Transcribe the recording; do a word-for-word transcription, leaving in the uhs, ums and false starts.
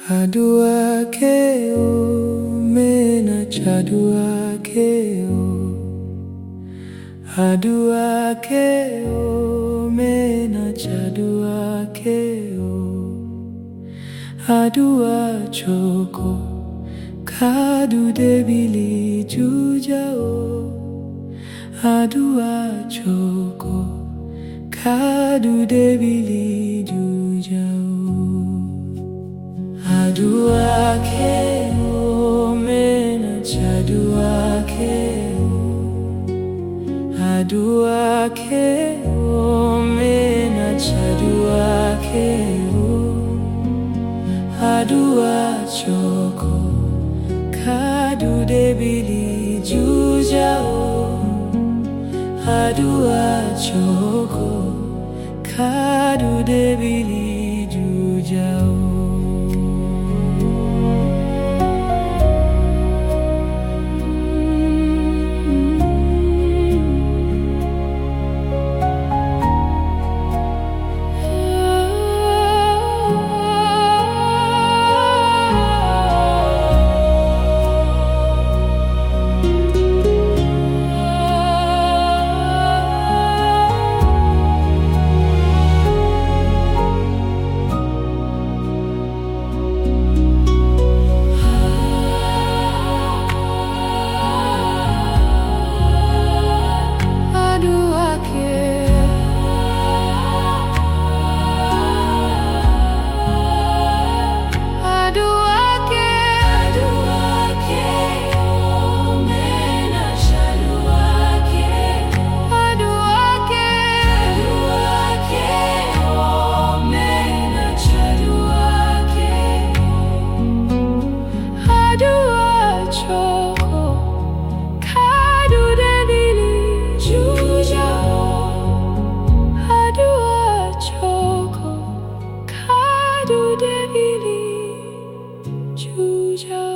Adua keo mena chadua keo, adua keo mena chadua keo, adua choko kadu debili jujao, adua choko kadu debili jujao. Adua keo mena chadua keo, adua keo mena chadua keo, adua choko kadu debili jujao, adua choko kadu debili jujao. Adua choko kadu debili jujao.